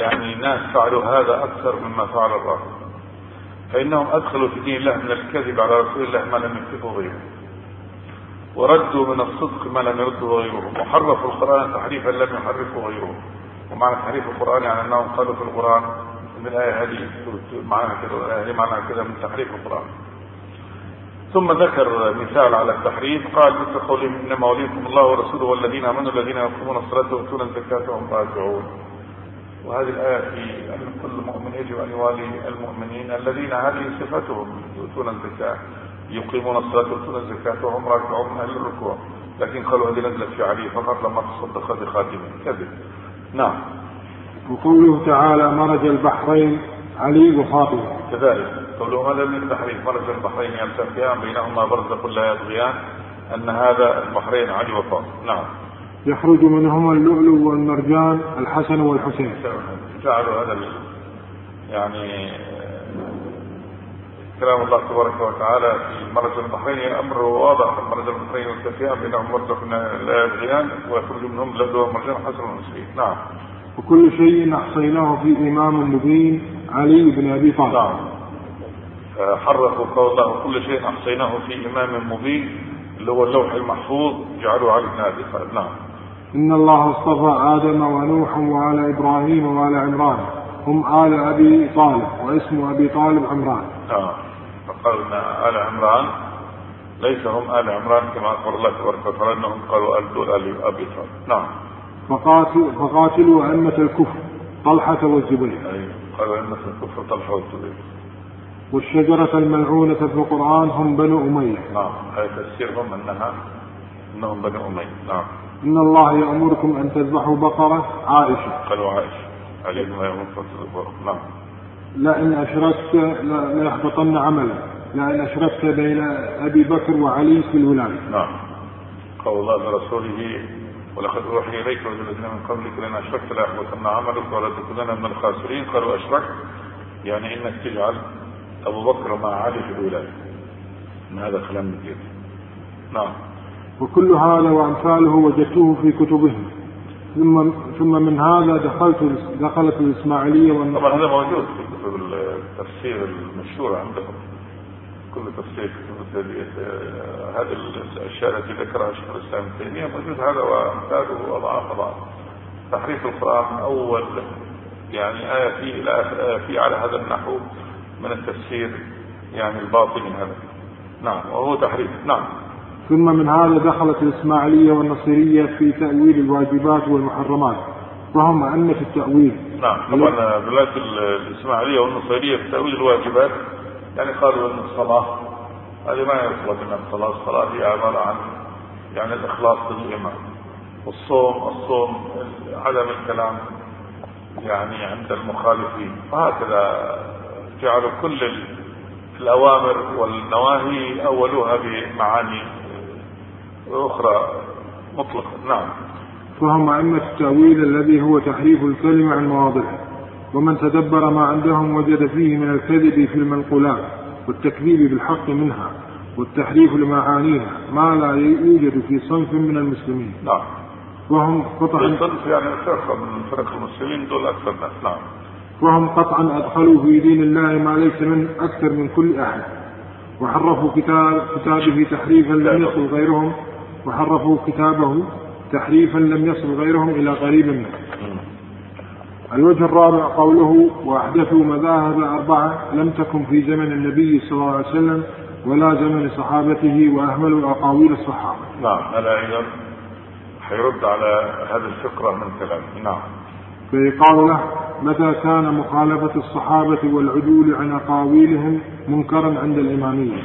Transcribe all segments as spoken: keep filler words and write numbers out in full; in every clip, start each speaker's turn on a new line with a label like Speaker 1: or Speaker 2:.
Speaker 1: يعني ناس فعلوا هذا أكثر مما فعل الرافضة، فإنهم أدخلوا في دين الله من الكذب على رسول الله ما لم يكتبه غيره، وردوا من الصدق ما لم يرده غيرهم، وحرفوا القرآن تحريفا لم يحرفه غيرهم. ومعنى تحريف القرآن يعني أنهم قالوا في القرآن من الآية هذه معناها كذا والآية هذه معناها كذا، من تحريف القرآن. ثم ذكر مثال على التحريف، قال مثل قولهم إنما وليكم الله ورسوله والذين آمنوا الذين يقيمون الصلاة ويؤتون الزكاة وهم راكعون. وهذه الآية في أن كل مؤمن يجب أن يوالي المؤمنين الذين هذه صفتهم، يؤتون الزكاة يقيمون الصلاة ويؤتون الزكاة وهم راكعون من أهل الركوع. لكن قالوا هذه نزلت في علي فقط لما تصدق بخاتمه، كذب. نعم.
Speaker 2: وقوله تعالى مرج البحرين علي وخاطبه،
Speaker 1: كذلك قوله هذا من التحريف، مرج البحرين يلتقيان بينهما برزخ لا يبغيان، أن هذا البحرين علي وخاطب. نعم.
Speaker 2: يخرج منهما اللؤلؤ والمرجان الحسن والحسين.
Speaker 1: جعلوا هذا يعني كلام الله تبارك وتعالى في مرج البحرين أمر واضح، مرج البحرين يلتقيان بينهما برزخ لا يبغيان ويخرج منهم اللؤلؤ والمرجان الحسن والحسين. نعم.
Speaker 2: وكل شيء أحصيناه في إمام مبين علي بن أبي طالب.
Speaker 1: نعم. حرفوا قول الله كل شيء أحصيناه في إمام مبين اللي هو اللوح المحفوظ، جعلوا علي بن أبي طالب. نعم.
Speaker 2: إن الله اصطفى آدم ونوح وآل إبراهيم وآل عمران هم آل أبي طالب، واسم أبي طالب عمران.
Speaker 1: آه. فقال إن آل عمران ليس هم آل عمران كما قال الله تبارك وتعالى أنهم قالوا آل دول آل أبي طالب. نعم.
Speaker 2: فقاتل فقاتلوا أئمة الكفر طلحة والزبير.
Speaker 1: أيوه. قالوا أئمة الكفر طلحة والزبير.
Speaker 2: والشجرة الملعونة في القرآن هم بنو أمية.
Speaker 1: نعم. هذا تفسيرهم أنها أنهم بنو أمية. نعم.
Speaker 2: إن الله يأمركم أن تذبحوا بقرة عائشة.
Speaker 1: قالوا عائشة عليه ما يأمركم تذبحوا. نعم.
Speaker 2: لئن أشركت لا يحبطن عملا، لئن أشركت بين أبي بكر وعلي في الولاية.
Speaker 1: نعم. قال الله لرسوله ولقد أوحي إليك والذين من قبلك لئن أشركت لا يحبطن عملك ولا تكونن من الخاسرين. قالوا أشركت يعني إنك تجعل أبو بكر مع علي في الولاية. إن هذا كلام من جد. نعم.
Speaker 2: وكل هذا وأمثاله وجدته في كتبهم. ثم ثم من هذا دخلت دخلت الإسماعيلية والنصارى.
Speaker 1: طبعا هذا موجود في كتب التفسير المشهورة عندهم، كل تفسير هذه الأشياء التي ذكرها شيخ الإسلام ابن تيمية موجود هذا وأمثاله وأضعاف أضعاف. تحريف القرآن من أول يعني آية في إلى آخر آية في على هذا النحو من التفسير يعني الباطني هذا. نعم. وهو تحريف. نعم.
Speaker 2: ثم من هذا دخلت الإسماعيلية والنصيرية في تأويل الواجبات والمحرمات وهم أئمة التأويل.
Speaker 1: نعم. طبعا بلاد الإسماعيلية والنصيرية في تأويل الواجبات يعني قالوا أن الصلاة هذه ما يطلب منها الصلاة، الصلاة هي عبارة عن يعني الإخلاص للإيمان، والصوم الصوم عدم الكلام يعني عند المخالفين. فهكذا جعلوا كل الأوامر والنواهي أولوها بمعاني أخرى مطلقة. نعم.
Speaker 2: فهم أئمة التأويل الذي هو تحريف الكلمة عن مواضعه، ومن تدبر ما عندهم وجد فيه من الكذب في المنقولات والتكذيب بالحق منها والتحريف لمعانيها ما لا يوجد في صنف من المسلمين.
Speaker 1: نعم.
Speaker 2: وهم قطعا
Speaker 1: صنف يعني فرقة من فرق المسلمين دول أكثر ناس. نعم.
Speaker 2: وهم قطعا أدخلوا في دين الله ما ليس من أكثر من كل أحد، وحرفوا كتاب كتابه تحريفا لم يصل غيرهم وحرفوا كتابه تحريفا لم يصل غيرهم إلى قريب منه. الوجه الرابع قوله وأحدثوا مذاهب أربعة لم تكن في زمن النبي صلى الله عليه وسلم ولا زمن صحابته وأهملوا أقاويل الصحابة.
Speaker 1: نعم. هذا أيضا حيرد على هذه الفكرة من كلامه. نعم.
Speaker 2: فيقال له متى كان مخالفة الصحابة والعدول عن أقاويلهم منكرا عند الإمامية.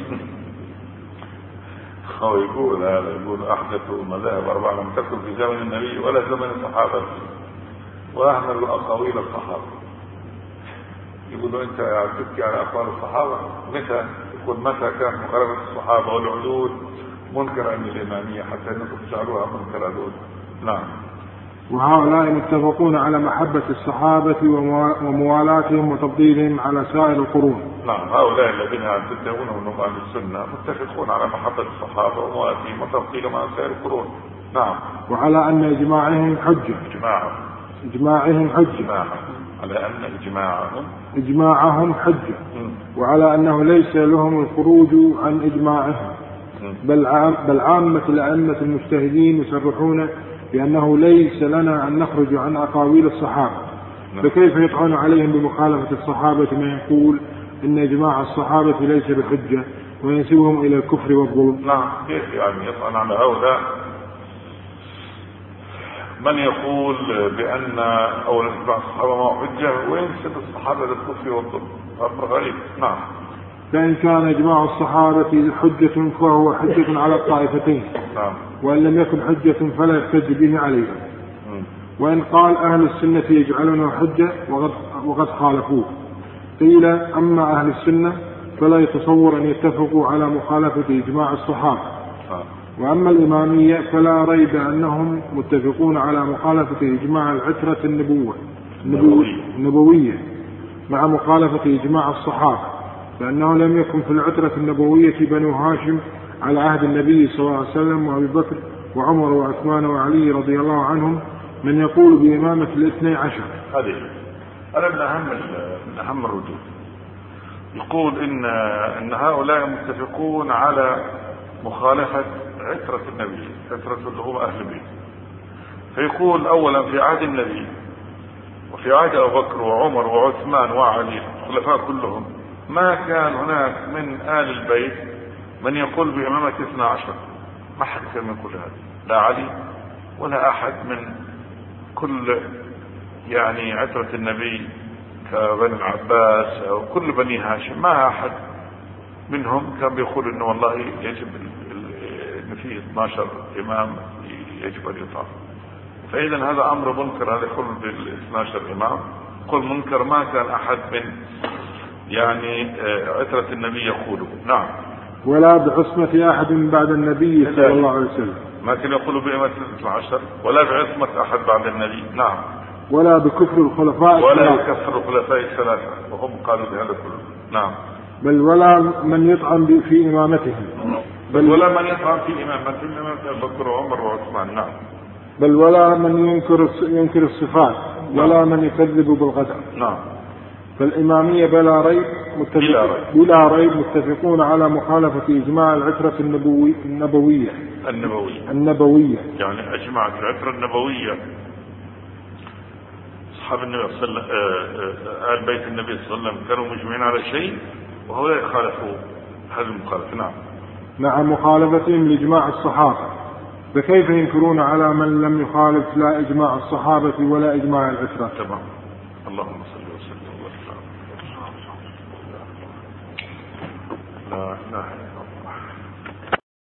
Speaker 1: هو يقول هذا يقول أحدثوا مذاهب أربعة لم تكن في زمن النبي ولا زمن الصحابة وأهملوا أقاويل الصحابة. يقولوا أنت تبكي على أقوال الصحابة، متى يقول متى كان مخالفة الصحابة والعدول منكر عند الإمامية حتى أنكم تجعلوها منكر عدول. نعم.
Speaker 2: وهؤلاء متفقون على محبة الصحابة وموالاتهم وتفضيلهم على سائر القرون.
Speaker 1: نعم. هؤلاء الذين تدعونهم من أهل السنة متفقون على محبة الصحابة وموالاتهم وتفضيلهم على سائر القرون. نعم.
Speaker 2: وعلى أن إجماعهم حجة.
Speaker 1: إجماعهم
Speaker 2: إجماعهم حجة.
Speaker 1: إجماعهم. على أن إجماعهم
Speaker 2: إجماعهم حجة، وعلى أنه ليس لهم الخروج عن إجماعهم، بل عام بل عامة الأئمة المجتهدين يصرحون بأنه ليس لنا أن نخرج عن أقاويل الصحابة. فكيف يطعن عليهم بمخالفة الصحابة ما يقول إن إجماع الصحابة ليس بحجة وينسبهم إلى الكفر والظلم؟
Speaker 1: نعم، كيف يعني يطعن على هؤلاء من يقول بأن أول إجماع الصحابة ما حجة وينسب الصحابة للكفر والظلم؟ أمر غريب. نعم.
Speaker 2: فإن كان إجماع الصحابة حجة فهو حجة على الطائفتين، نعم. وإن لم يكن حجة فلا يحتج به عليهم. وإن قال أهل السنة يجعلونه حجة وقد, وقد خالفوه، قيل أما أهل السنة فلا يتصور أن يتفقوا على مخالفة إجماع الصحابة، وأما الإمامية فلا ريب أنهم متفقون على مخالفة إجماع العترة النبوة النبوية مع مخالفة إجماع الصحابة، لأنه لم يكن في العترة النبوية بنو هاشم على عهد النبي صلى الله عليه وسلم وأبي بكر وعمر وعثمان وعلي رضي الله عنهم من يقول بإمامة الاثني عشر.
Speaker 1: هذه أنا من أهم من أهم الردود. يقول إن إن هؤلاء متفقون على مخالفة عترة النبي، عترة اللي هم أهل البيت. فيقول أولا في عهد النبي وفي عهد أبو بكر وعمر وعثمان وعلي الخلفاء كلهم ما كان هناك من آل البيت من يقول بإمامة اثنى عشر، ما حد كان يقول هذا، لا علي ولا أحد من كل يعني عترة النبي كبني العباس أو كل بني هاشم، ما أحد منهم كان بيقول إنه والله يجب إن فيه اثني عشر إمام يجب أن يطاع. فإذا هذا أمر منكر، هذا يقول بالاثني عشر إمام قل منكر ما كان أحد من يعني عترة النبي يقوله. نعم.
Speaker 2: ولا بعصمة أحد بعد النبي صلى الله عليه وسلم،
Speaker 1: ما كان يقول بإمامة الاثني عشر ولا بعصمة أحد بعد النبي. نعم.
Speaker 2: ولا بكفر الخلفاء
Speaker 1: ولا بكفر الخلفاء الثلاثة وهم قالوا بهذا كله. نعم.
Speaker 2: بل ولا من يطعن في إمامتهم،
Speaker 1: بل ولا من يطعن في إمامتهم إمامة أبو بكر وعمر وعثمان. نعم.
Speaker 2: بل ولا من ينكر ينكر الصفات ولا من يكذب بالقدر.
Speaker 1: نعم.
Speaker 2: فالإمامية بلا ريب متفق بلا ريب متفقون على مخالفة إجماع العترة النبوي النبوية
Speaker 1: النبوية
Speaker 2: النبوية
Speaker 1: يعني أجمعت العترة النبوية أصحاب النبي صلى الله عليه وسلم آل بيت النبي صلى الله عليه وسلم كانوا مجمعين على شيء وهؤلاء يخالفوا هذه المخالفة. نعم.
Speaker 2: مع مخالفتهم لإجماع الصحابة، فكيف ينكرون على من لم يخالف لا إجماع الصحابة ولا إجماع العترة؟
Speaker 1: تمام. اللهم صل وسلم وبارك. لا لا